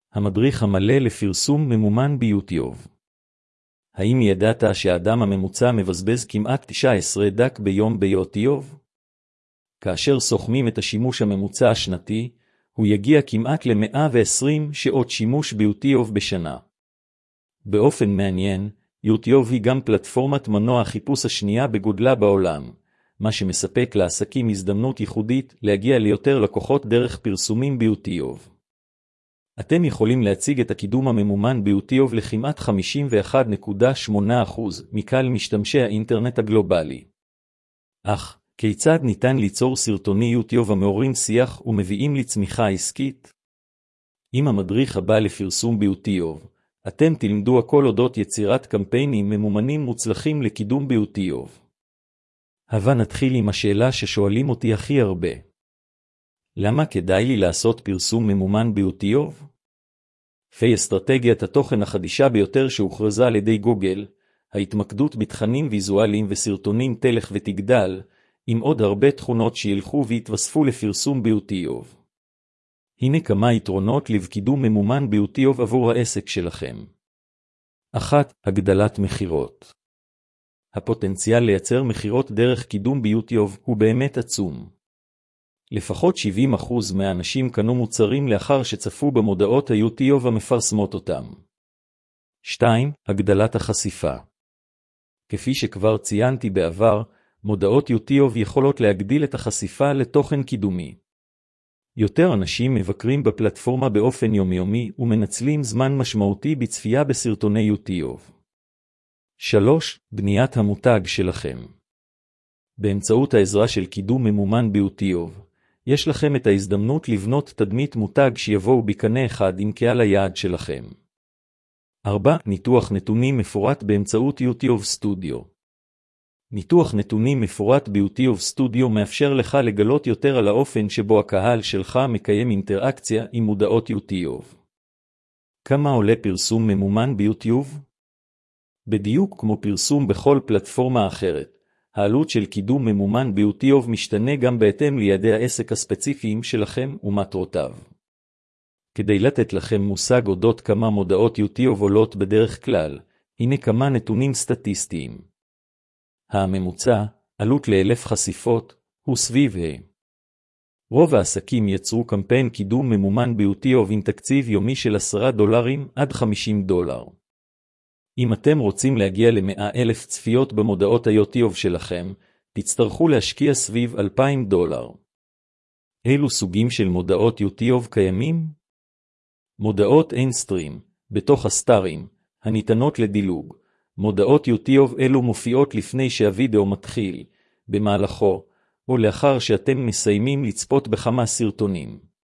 המדריך המלא לפרסום ממומן ביוטיוב. האם ידעת שהאדם הממוצע מבזבז כמעט 19 דקות ביום ביוטיוב? כאשר סוכמים את השימוש הממוצע השנתי, הוא יגיע כמעט ל-120 שעות שימוש ביוטיוב בשנה. באופן מעניין, יוטיוב היא גם פלטפורמת מנוע החיפוש השנייה בגודלה בעולם, מה שמספק לעסקים הזדמנות ייחודית להגיע ליותר לקוחות דרך פרסומים ביוטיוב. אתם יכולים להציג את הקידום הממומן ביוטיוב לכמעט 51.8% מכלל משתמשי האינטרנט הגלובלי. אך, כיצד ניתן ליצור סרטוני יוטיוב המעוררים שיח ומביאים לצמיחה עסקית? עם המדריך הבא לפרסום ביוטיוב, אתם תלמדו הכל אודות יצירת קמפיינים ממומנים מוצלחים לקידום ביוטיוב. הבה נתחיל עם השאלה ששואלים אותי הכי הרבה. למה כדאי לי לעשות פרסום ממומן ביוטיוב? לפי אסטרטגיית התוכן החדישה ביותר שהוכרזה על ידי גוגל, ההתמקדות בתכנים ויזואליים וסרטונים תלך ותגדל, עם עוד הרבה תכונות שילכו והתווספו לפרסום ביוטיוב. הנה כמה יתרונות לקידום ממומן ביוטיוב עבור העסק שלכם. 1. הגדלת מחירות. הפוטנציאל לייצר מחירות דרך קידום ביוטיוב הוא באמת עצום. לפחות 70% מהאנשים קנו מוצרים לאחר שצפו במודעות היוטיוב המפרסמות אותם. 2. הגדלת החשיפה. כפי שכבר ציינתי בעבר, מודעות יוטיוב יכולות להגדיל את החשיפה לתוכן קידומי. יותר אנשים מבקרים בפלטפורמה באופן יומיומי ומנצלים זמן משמעותי בצפייה בסרטוני יוטיוב. 3. בניית המותג שלכם. באמצעות העזרה של קידום ממומן ביוטיוב, יש לכם את ההזדמנות לבנות תדמית מותג שיבואו בקנה אחד עם קהל היעד שלכם. 4. ניתוח נתונים מפורט באמצעות יוטיוב סטודיו. ניתוח נתונים מפורט ביוטיוב סטודיו מאפשר לך לגלות יותר על האופן שבו הקהל שלך מקיים אינטראקציה עם מודעות יוטיוב. כמה עולה פרסום ממומן ביוטיוב? בדיוק כמו פרסום בכל פלטפורמה אחרת, העלות של קידום ממומן ביוטיוב משתנה גם בהתאם ליעדי העסק הספציפיים שלכם ומטרותיו. כדי לתת לכם מושג אודות כמה מודעות יוטיוב עולות בדרך כלל, הנה כמה נתונים סטטיסטיים. הממוצע, עלות ל-1,000 חשיפות, הוא סביב רוב העסקים יצרו קמפיין קידום ממומן ביוטיוב עם תקציב יומי של $10 עד $50. אם אתם רוצים להגיע ל100,000 צפיות במודעות היוטיוב שלכם, תצטרכו להשקיע סביב $2,000. אילו סוגים של מודעות יוטיוב קיימים? מודעות אינסטרים, בתוך הסטארים, הניתנות לדילוג. מודעות יוטיוב אלו מופיעות לפני שהווידאו מתחיל, במהלכו, או לאחר שאתם מסיימים לצפות בכמה סרטונים.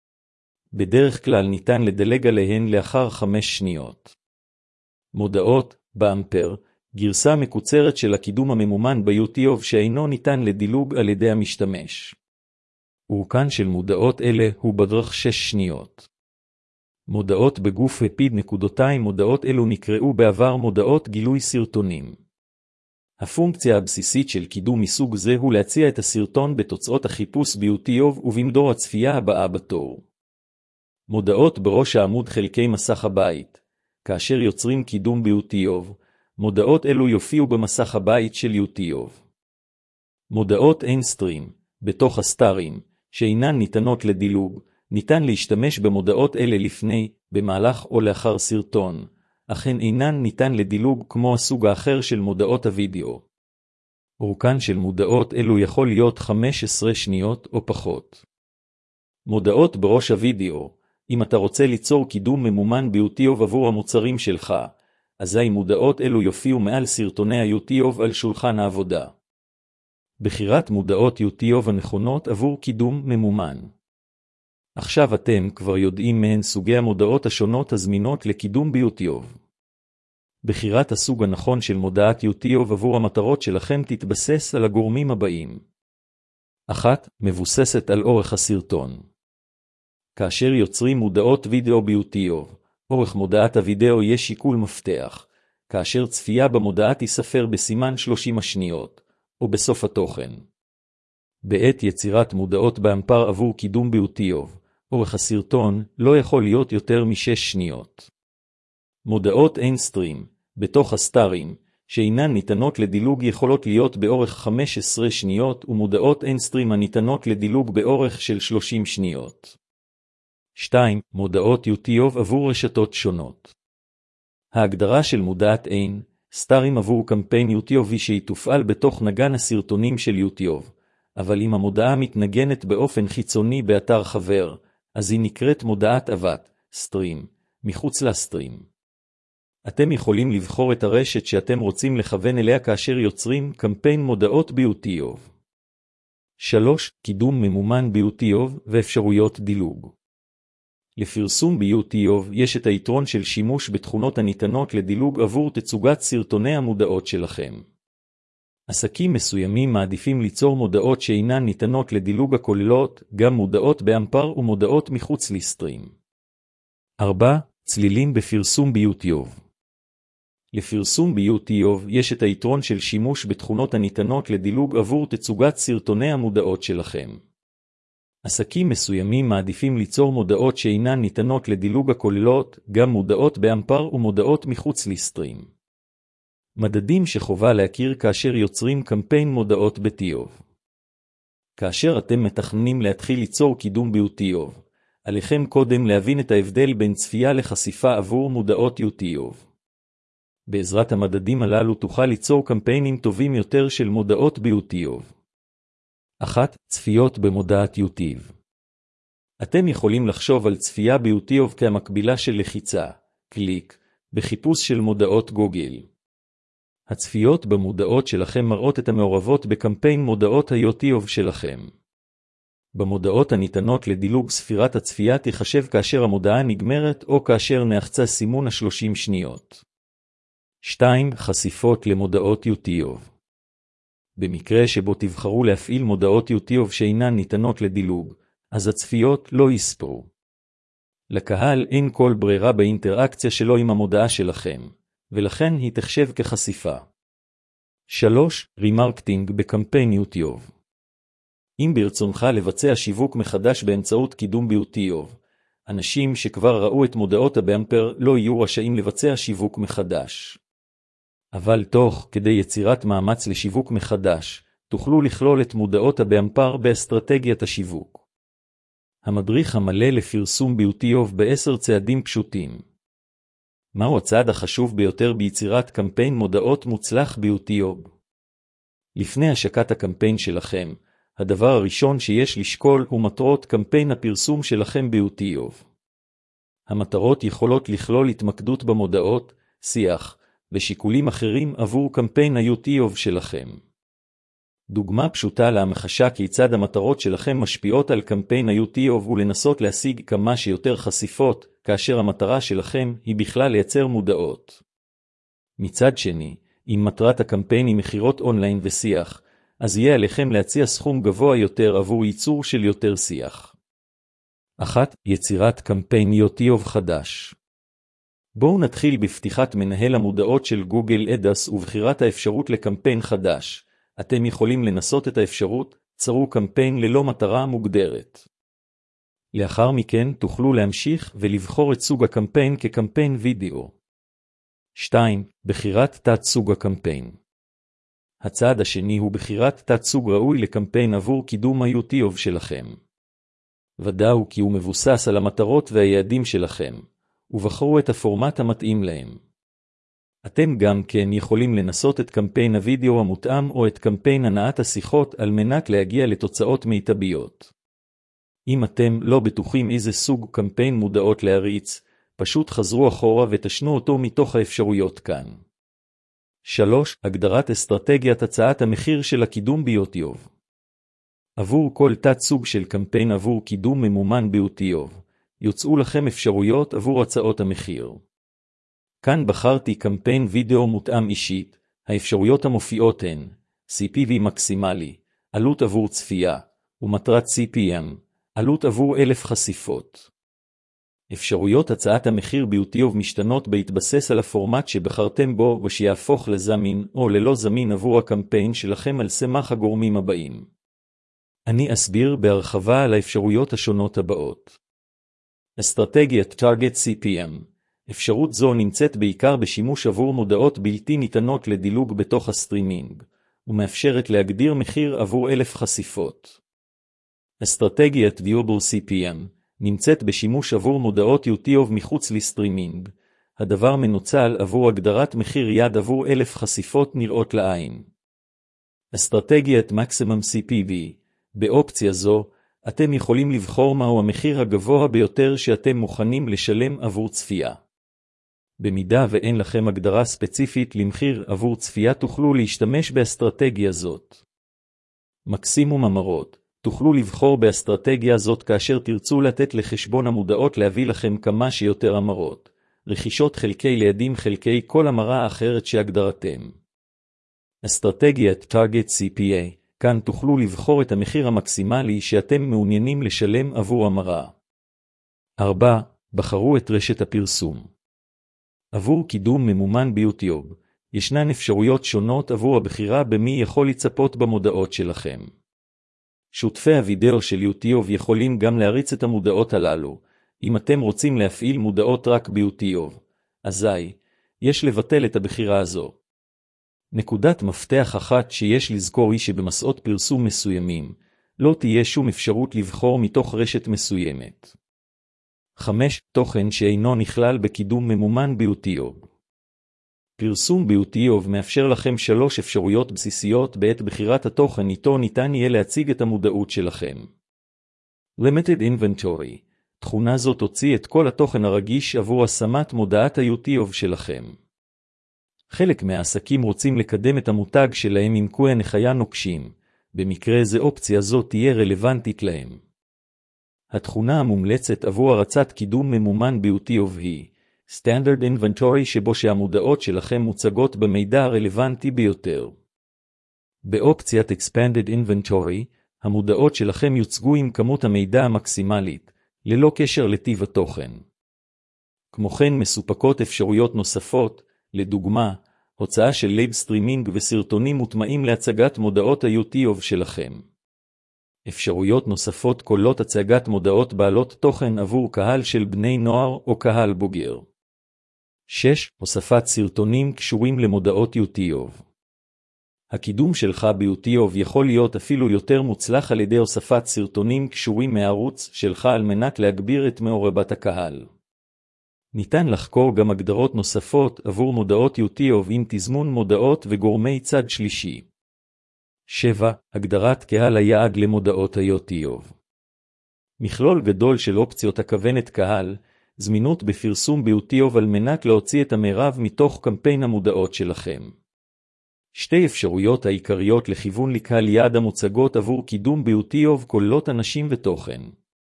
בדרך כלל ניתן לדלג עליהן לאחר 5 שניות. מודעות, באמפר, גרסה מקוצרת של הקידום הממומן ביוטיוב שאינו ניתן לדילוג על ידי המשתמש. אורכן של מודעות אלה הוא בדרך 6 שניות. מודעות בגוף מודעות אלו נקראו בעבר מודעות גילוי סרטונים. הפונקציה הבסיסית של קידום מסוג זה הוא להציע את הסרטון בתוצאות החיפוש ביוטיוב ובמדור הצפייה הבאה בתור. מודעות בראש העמוד חלקי מסך הבית. כאשר יוצרים קידום ביוטיוב, מודעות אלו יופיעו במסך הבית של יוטיוב. מודעות אינסטרים, בתוך הסטארים, שאינן ניתנות לדילוג, ניתן להשתמש במודעות אלה לפני, במהלך או לאחר סרטון, אכן אינן ניתן לדילוג כמו הסוג האחר של מודעות הוידאו. אורכן של מודעות אלו יכול להיות 15 שניות או פחות. מודעות בראש הוידאו, אם אתה רוצה ליצור קידום ממומן ביוטיוב עבור המוצרים שלך, אזי מודעות אלו יופיעו מעל סרטוני היוטיוב על שולחן העבודה. בחירת מודעות יוטיוב הנכונות עבור קידום ממומן. עכשיו אתם כבר יודעים מהן סוגי המודעות השונות הזמינות לקידום ביוטיוב. בחירת הסוג הנכון של מודעת יוטיוב עבור המטרות שלכם תתבסס על הגורמים הבאים. 1. מבוססת על אורך הסרטון. כאשר יוצרים מודעות וידאו ביוטיוב, אורך מודעת הוידאו יש שיקול מפתח, כאשר צפייה במודעה תיספר בסימן 30 השניות, או בסוף התוכן. בעת יצירת מודעות באמפר עבור קידום ביוטיוב, אורך הסרטון לא יכול להיות יותר מ6 שניות. מודעות אינסטרים, בתוך הסטרים, שאינן ניתנות לדילוג יכולות להיות באורך 15 שניות ומודעות אינסטרים הניתנות לדילוג באורך של 30 שניות. 2. מודעות יוטיוב עבור רשתות שונות. ההגדרה של מודעת אין, סטרים עבור קמפיין יוטיוב היא שהיא תופעל בתוך נגן הסרטונים של יוטיוב, אבל אם המודעה מתנגנת באופן חיצוני באתר חבר, אז היא נקראת מודעת אב"ת, סטרים, מחוץ לסטרים. אתם יכולים לבחור את הרשת שאתם רוצים לכוון אליה כאשר יוצרים קמפיין מודעות ביוטיוב. 3. קידום ממומן ביוטיוב ואפשרויות דילוג. לפרסום ביוטיוב יש את היתרון של שימוש בתכונות הניתנות לדילוג עבור תצוגת סרטוני המודעות שלכם. עסקים מסוימים מעדיפים ליצור מודעות שאינן ניתנות לדילוג הכוללות גם מודעות באמפר ומודעות מחוץ לסטרים. 4. צלילים בפרסום ביוטיוב. לפרסום ביוטיוב יש את היתרון של שימוש בתכונות הניתנות לדילוג עבור תצוגת סרטוני המודעות שלכם. עסקים מסוימים מעדיפים ליצור מודעות שאינן ניתנות לדילוג הכוללות גם מודעות באמפר ומודעות מחוץ לסטרים. מדדים שחובה להכיר כאשר יוצרים קמפיין מודעות ביוטיוב. כאשר אתם מתכננים להתחיל ליצור קידום ביוטיוב, עליכם קודם להבין את ההבדל בין צפייה לחשיפה עבור מודעות יוטיוב. בעזרת המדדים הללו תוכל ליצור קמפיינים טובים יותר של מודעות ביוטיוב. 1. צפיות במודעת יוטיוב. אתם יכולים לחשוב על צפייה ביוטיוב כמקבילה של לחיצה, קליק, בחיפוש של מודעות גוגל. הצפיות במודעות שלכם מראות את המעורבות בקמפיין מודעות היוטיוב שלכם. במודעות הניתנות לדילוג ספירת הצפייה תחשב כאשר המודעה נגמרת או כאשר נחצה סימון 30 שניות. 2. חשיפות למודעות יוטיוב. במקרה שבו תבחרו להפעיל מודעות יוטיוב שאינן ניתנות לדילוג, אז הצפיות לא יספרו. לקהל אין כל ברירה באינטראקציה שלו עם המודעה שלכם, ולכן היא תחשב כחשיפה. 3. רימרקטינג בקמפיין יוטיוב. אם ברצונך לבצע שיווק מחדש באמצעות קידום ביוטיוב, אנשים שכבר ראו את מודעות הבאמפר לא יהיו רשאים לבצע שיווק מחדש. אבל תוך כדי יצירת מאמץ לשיווק מחדש, תוכלו לכלול את מודעות הבאמפר באסטרטגיית השיווק. המדריך המלא לפרסום ביוטיוב ב10 צעדים פשוטים. מהו הצעד החשוב ביותר ביצירת קמפיין מודעות מוצלח ביוטיוב? לפני השקת הקמפיין שלכם, הדבר הראשון שיש לשקול הוא מטרות קמפיין הפרסום שלכם ביוטיוב. המטרות יכולות לכלול התמקדות במודעות, שיח, ושיקולים אחרים עבור קמפיין היוטיוב שלכם. דוגמה פשוטה להמחשה כיצד המטרות שלכם משפיעות על קמפיין היוטיוב ולנסות להשיג כמה שיותר חשיפות, כאשר המטרה שלכם היא בכלל לייצר מודעות. מצד שני, אם מטרת הקמפיין היא מחירות אונליין ושיח, אז יהיה עליכם להציע סכום גבוה יותר עבור ייצור של יותר שיח. 1. יצירת קמפיין יוטיוב חדש. בואו נתחיל בפתיחת מנהל המודעות של גוגל אדס ובחירת האפשרות לקמפיין חדש. אתם יכולים לנסות את האפשרות, צרו קמפיין ללא מטרה מוגדרת. לאחר מכן תוכלו להמשיך ולבחור את סוג הקמפיין כקמפיין וידאו. 2. בחירת תת סוג הקמפיין. הצעד השני הוא בחירת תת סוג ראוי לקמפיין עבור קידום היוטיוב שלכם. ודאו כי הוא מבוסס על המטרות והיעדים שלכם, ובחרו את הפורמט המתאים להם. אתם גם כן יכולים לנסות את קמפיין הוידאו המותאם או את קמפיין הנעת השיחות על מנת להגיע לתוצאות מיטביות. אם אתם לא בטוחים איזה סוג קמפיין מודעות להריץ, פשוט חזרו אחורה ותשנו אותו מתוך האפשרויות כאן. 3. הגדרת אסטרטגיית הצעת המחיר של הקידום ביוטיוב. עבור כל תת סוג של קמפיין עבור קידום ממומן ביוטיוב, יוצאו לכם אפשרויות עבור הצעות המחיר. כאן בחרתי קמפיין וידאו מותאם אישית, האפשרויות המופיעות הן CPV מקסימלי, עלות עבור צפייה, ומטרת CPM, עלות עבור 1000 חשיפות. אפשרויות הצעת המחיר ביוטיוב משתנות בהתבסס על הפורמט שבחרתם בו ושיהפוך לזמין או ללא זמין עבור הקמפיין שלכם על סמך הגורמים הבאים. אני אסביר בהרחבה על האפשרויות השונות הבאות. אסטרטגיית Target CPM. אפשרות זו נמצאת בעיקר בשימוש עבור מודעות בלתי ניתנות לדילוג בתוך הסטרימינג, ומאפשרת להגדיר מחיר עבור 1,000 חשיפות. אסטרטגיית Viewable CPM נמצאת בשימוש עבור מודעות YouTube מחוץ לסטרימינג. הדבר מנוצל עבור הגדרת מחיר יעד עבור 1,000 חשיפות נראות לעין. אסטרטגיית Maximum CPV. באופציה זו, אתם יכולים לבחור מהו המחיר הגבוה ביותר שאתם מוכנים לשלם עבור צפייה. במידה ואין לכם הגדרה ספציפית למחיר עבור צפייה, תוכלו להשתמש באסטרטגיה זאת. מקסימום המרות. תוכלו לבחור באסטרטגיה זאת כאשר תרצו לתת לחשבון המודעות להביא לכם כמה שיותר המרות. רכישות חלקי לידים חלקי כל המרה אחרת שהגדרתם. אסטרטגיית Target CPA. כאן תוכלו לבחור את המחיר המקסימלי שאתם מעוניינים לשלם עבור המרה. 4. בחרו את רשת הפרסום. עבור קידום ממומן ביוטיוב, ישנן אפשרויות שונות עבור הבחירה במי יכול לצפות במודעות שלכם. שותפי הוידאו של יוטיוב יכולים גם להריץ את המודעות הללו. אם אתם רוצים להפעיל מודעות רק ביוטיוב, אזי יש לבטל את הבחירה הזו. נקודת מפתח אחת שיש לזכור היא שבמסעות פרסום מסוימים, לא תהיה שום אפשרות לבחור מתוך רשת מסוימת. 5. תוכן שאינו נכלל בקידום ממומן ביוטיוב. פרסום ביוטיוב מאפשר לכם 3 אפשרויות בסיסיות בעת בחירת התוכן איתו ניתן יהיה להציג את המודעות שלכם. Limited Inventory. תכונה זו תוציא את כל התוכן הרגיש עבור השמת מודעת היוטיוב שלכם. חלק מהעסקים רוצים לקדם את המותג שלהם עם קווי הנחיה נוקשים. במקרה זה אופציה זו תהיה רלוונטית להם. התכונה המומלצת עבור הרצת קידום ממומן ביוטיוב היא Standard Inventory, שבו שהמודעות שלכם מוצגות במידע הרלוונטי ביותר. באופציית Expanded Inventory, המודעות שלכם יוצגו עם כמות המידע המקסימלית, ללא קשר לטיב התוכן. כמו כן מסופקות אפשרויות נוספות, לדוגמה, הוצאה של לייב סטרימינג וסרטונים מוטמעים להצגת מודעות היוטיוב שלכם. אפשרויות נוספות כוללות הצגת מודעות בעלות תוכן עבור קהל של בני נוער או קהל בוגר. 6. הוספת סרטונים קשורים למודעות יוטיוב. הקידום שלך ביוטיוב יכול להיות אפילו יותר מוצלח על ידי הוספת סרטונים קשורים מהערוץ שלך על מנת להגביר את מעורבת הקהל. ניתן לחקור גם הגדרות נוספות עבור מודעות יוטיוב עם תזמון מודעות וגורמי צד שלישי. 7. הגדרת קהל היעד למודעות היוטיוב. מכלול גדול של אופציות הכוונת קהל, זמינות בפרסום ביוטיוב על מנת להוציא את המרב מתוך קמפיין המודעות שלכם. 2 אפשרויות העיקריות לכיוון לקהל יעד המוצגות עבור קידום ביוטיוב כוללות אנשים ותוכן.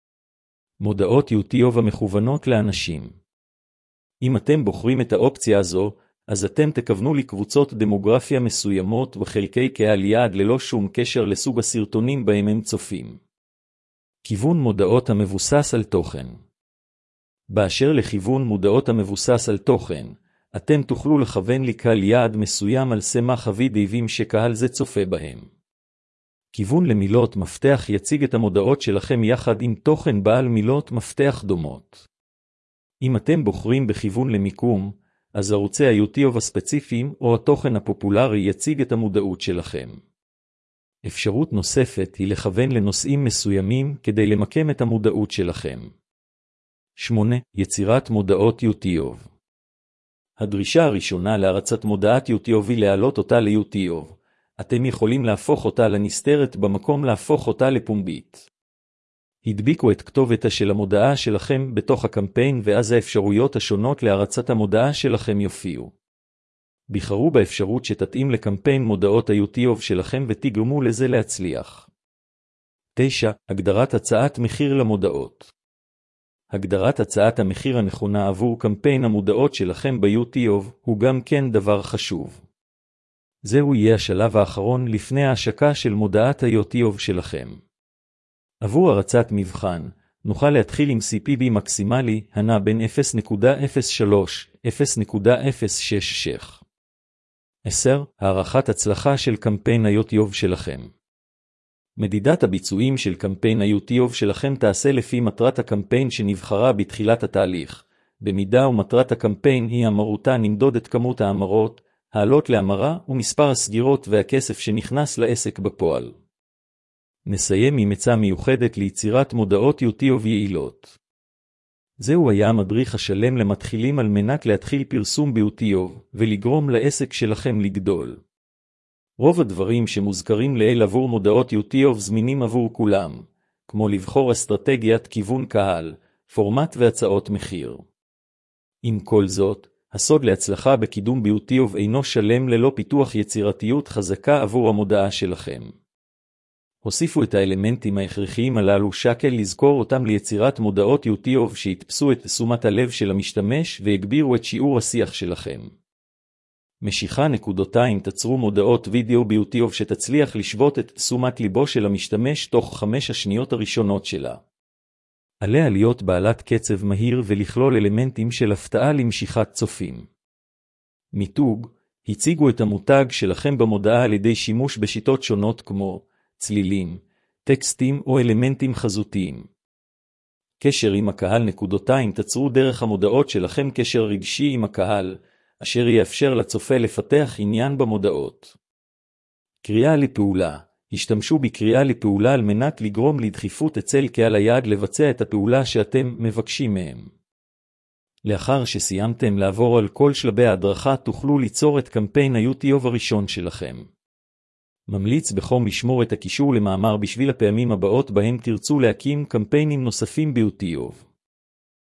מודעות יוטיוב המכוונות לאנשים. אם אתם בוחרים את האופציה הזו, אז אתם תכוונו לקבוצות דמוגרפיה מסוימות וחלקי קהל יעד ללא שום קשר לסוג הסרטונים בהם הם צופים. כיוון מודעות המבוסס על תוכן. באשר לכיוון מודעות המבוסס על תוכן, אתם תוכלו לכוון לקהל יעד מסוים על סמך הוידאוים שקהל זה צופה בהם. כיוון למילות מפתח יציג את המודעות שלכם יחד עם תוכן בעל מילות מפתח דומות. אם אתם בוחרים בכיוון למיקום, אז ערוצי היוטיוב הספציפיים או התוכן הפופולרי יציג את המודעות שלכם. אפשרות נוספת היא לכוון לנושאים מסוימים כדי למקם את המודעות שלכם. 8. יצירת מודעות יוטיוב. הדרישה הראשונה להרצת מודעת יוטיוב היא להעלות אותה ליוטיוב. אתם יכולים להפוך אותה לנסתרת במקום להפוך אותה לפומבית. הדביקו את כתובתה של המודעה שלכם בתוך הקמפיין ואז האפשרויות השונות להרצת המודעה שלכם יופיעו. בחרו באפשרות שתתאים לקמפיין מודעות היוטיוב שלכם ותגרמו לזה להצליח. 9. הגדרת הצעת מחיר למודעות. הגדרת הצעת המחיר הנכונה עבור קמפיין המודעות שלכם ביוטיוב הוא גם כן דבר חשוב. זהו יהיה השלב האחרון לפני ההשקה של מודעת היוטיוב שלכם. עבור הרצת מבחן, נוכל להתחיל עם CPB מקסימלי הנע בין 0.03-0.06. 10. הערכת הצלחה של קמפיין היוטיוב שלכם. מדידת הביצועים של קמפיין היוטיוב שלכם תעשה לפי מטרת הקמפיין שנבחרה בתחילת התהליך. במידה ומטרת הקמפיין היא המרותה, נמדוד את כמות ההמרות, העלות להמרה ומספר הסגירות והכסף שנכנס לעסק בפועל. נסיים עם עצה מיוחדת ליצירת מודעות יוטיוב יעילות. זהו היה המדריך השלם למתחילים על מנת להתחיל פרסום ביוטיוב ולגרום לעסק שלכם לגדול. רוב הדברים שמוזכרים לעיל עבור מודעות יוטיוב זמינים עבור כולם, כמו לבחור אסטרטגיית כיוון קהל, פורמט והצעות מחיר. עם כל זאת, הסוד להצלחה בקידום ביוטיוב אינו שלם ללא פיתוח יצירתיות חזקה עבור המודעה שלכם. הוסיפו את האלמנטים ההכרחיים הללו שקל לזכור אותם ליצירת מודעות יוטיוב שיתפסו את תשומת הלב של המשתמש ויגבירו את שיעור השיח שלכם. משיכה נקודותיים תצרו מודעות וידאו ביוטיוב שתצליח לשבות את תשומת ליבו של המשתמש תוך 5 השניות הראשונות שלה. עליה להיות בעלת קצב מהיר ולכלול אלמנטים של הפתעה למשיכת צופים. מיתוג, הציגו את המותג שלכם במודעה על ידי שימוש בשיטות שונות כמו צלילים, טקסטים או אלמנטים חזותיים. קשר עם הקהל נקודותיים תצרו דרך המודעות שלכם קשר רגשי עם הקהל, אשר יאפשר לצופה לפתח עניין במודעות. קריאה לפעולה, השתמשו בקריאה לפעולה על מנת לגרום לדחיפות אצל קהל היעד לבצע את הפעולה שאתם מבקשים מהם. לאחר שסיימתם לעבור על כל שלבי ההדרכה תוכלו ליצור את קמפיין היוטיוב הראשון שלכם. ממליץ בחום לשמור את הקישור למאמר בשביל הפעמים הבאות בהם תרצו להקים קמפיינים נוספים ביוטיוב.